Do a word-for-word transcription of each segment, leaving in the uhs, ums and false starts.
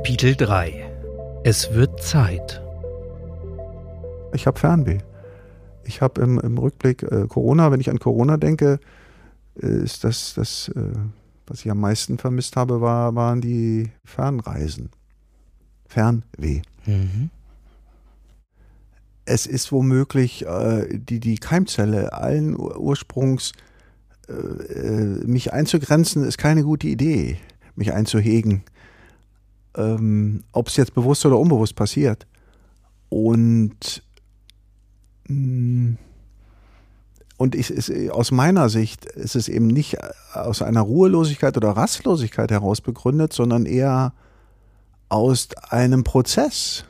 Kapitel drei. Es wird Zeit. Ich habe Fernweh. Ich habe im, im Rückblick äh, Corona, wenn ich an Corona denke, äh, ist das, das äh, was ich am meisten vermisst habe, war, waren die Fernreisen. Fernweh. Mhm. Es ist womöglich äh, die, die Keimzelle allen Ursprungs, äh, äh, mich einzugrenzen, ist keine gute Idee, mich einzuhegen. Ähm, ob es jetzt bewusst oder unbewusst passiert. Und mh, Und ich, ist, aus meiner Sicht ist es eben nicht aus einer Ruhelosigkeit oder Rastlosigkeit heraus begründet, sondern eher aus einem Prozess,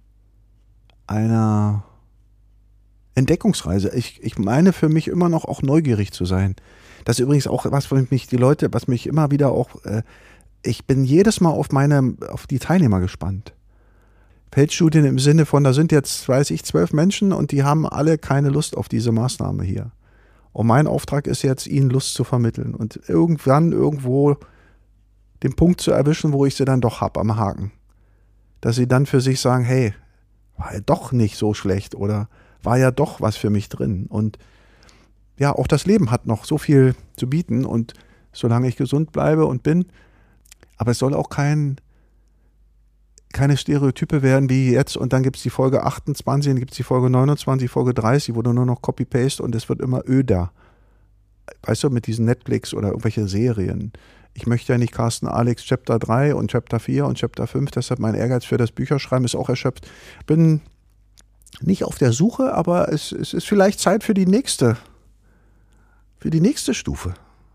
einer Entdeckungsreise. Ich, ich meine für mich immer noch auch neugierig zu sein. Das ist übrigens auch was, was mich die Leute, was mich immer wieder auch, äh, ich bin jedes Mal auf meine, auf die Teilnehmer gespannt. Feldstudien im Sinne von, da sind jetzt, weiß ich, zwölf Menschen und die haben alle keine Lust auf diese Maßnahme hier. Und mein Auftrag ist jetzt, ihnen Lust zu vermitteln und irgendwann irgendwo den Punkt zu erwischen, wo ich sie dann doch hab am Haken. Dass sie dann für sich sagen, hey, war ja doch nicht so schlecht oder war ja doch was für mich drin. Und ja, auch das Leben hat noch so viel zu bieten und solange ich gesund bleibe und bin, aber es soll auch kein keine Stereotype werden wie jetzt und dann gibt es die Folge achtundzwanzig, dann gibt es die Folge neunundzwanzig, Folge dreißig, wo du nur noch Copy-Paste und es wird immer öder. Weißt du, mit diesen Netflix oder irgendwelche Serien. Ich möchte ja nicht Carsten Alex Chapter drei und Chapter vier und Chapter fünf, deshalb mein Ehrgeiz für das Bücherschreiben ist auch erschöpft. Bin nicht auf der Suche, aber es, es ist vielleicht Zeit für die nächste, für die nächste Stufe.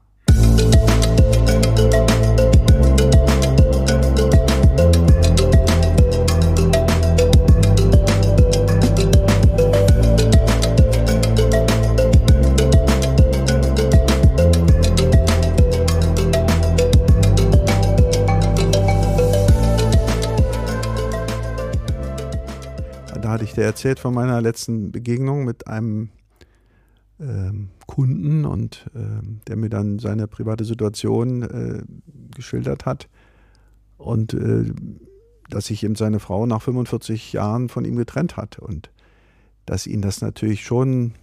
Hatte ich dir erzählt von meiner letzten Begegnung mit einem ähm, Kunden und ähm, der mir dann seine private Situation äh, geschildert hat und äh, dass sich eben seine Frau nach fünfundvierzig Jahren von ihm getrennt hat und dass ihn das natürlich schon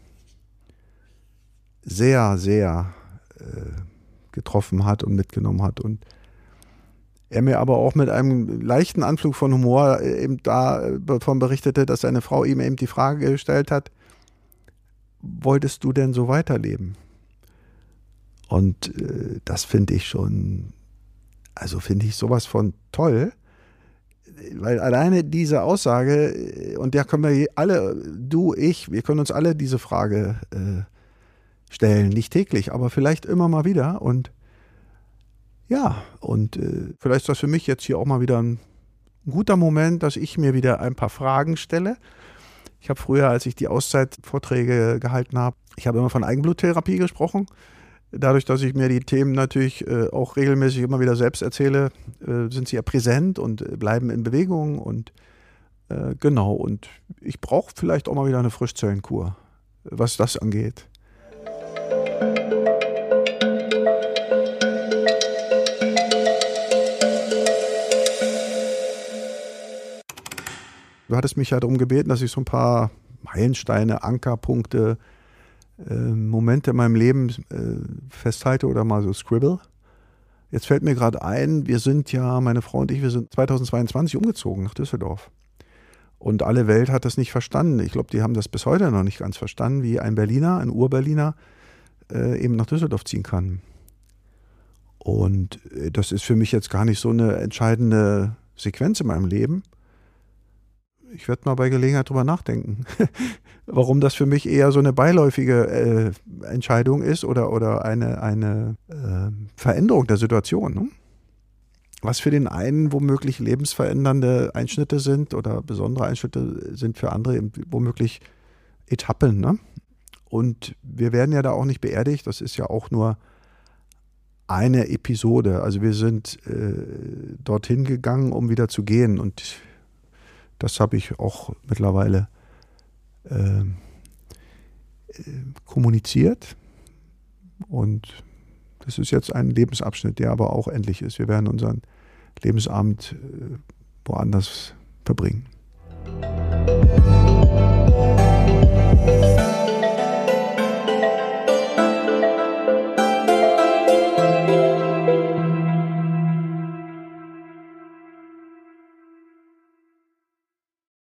sehr, sehr äh, getroffen hat und mitgenommen hat und er mir aber auch mit einem leichten Anflug von Humor eben davon berichtete, dass seine Frau ihm eben die Frage gestellt hat, wolltest du denn so weiterleben? Und äh, das finde ich schon, also finde ich sowas von toll, weil alleine diese Aussage, und da können wir alle, du, ich, wir können uns alle diese Frage äh, stellen, nicht täglich, aber vielleicht immer mal wieder und ja, und äh, vielleicht ist das für mich jetzt hier auch mal wieder ein, ein guter Moment, dass ich mir wieder ein paar Fragen stelle. Ich habe früher, als ich die Auszeit-Vorträge gehalten habe, ich habe immer von Eigenbluttherapie gesprochen. Dadurch, dass ich mir die Themen natürlich äh, auch regelmäßig immer wieder selbst erzähle, äh, sind sie ja präsent und äh, bleiben in Bewegung. Und äh, genau, und ich brauche vielleicht auch mal wieder eine Frischzellenkur, was das angeht. Du hattest mich ja darum gebeten, dass ich so ein paar Meilensteine, Ankerpunkte, äh, Momente in meinem Leben äh, festhalte oder mal so scribble. Jetzt fällt mir gerade ein, wir sind ja, meine Frau und ich, wir sind zweitausendzweiundzwanzig umgezogen nach Düsseldorf. Und alle Welt hat das nicht verstanden. Ich glaube, die haben das bis heute noch nicht ganz verstanden, wie ein Berliner, ein Ur-Berliner äh, eben nach Düsseldorf ziehen kann. Und äh, das ist für mich jetzt gar nicht so eine entscheidende Sequenz in meinem Leben. Ich werde mal bei Gelegenheit drüber nachdenken, warum das für mich eher so eine beiläufige äh, Entscheidung ist oder, oder eine, eine äh, Veränderung der Situation. Ne? Was für den einen womöglich lebensverändernde Einschnitte sind oder besondere Einschnitte sind für andere eben womöglich Etappen. Ne? Und wir werden ja da auch nicht beerdigt, das ist ja auch nur eine Episode. Also wir sind äh, dorthin gegangen, um wieder zu gehen und das habe ich auch mittlerweile äh, kommuniziert und das ist jetzt ein Lebensabschnitt, der aber auch endlich ist. Wir werden unseren Lebensabend äh, woanders verbringen.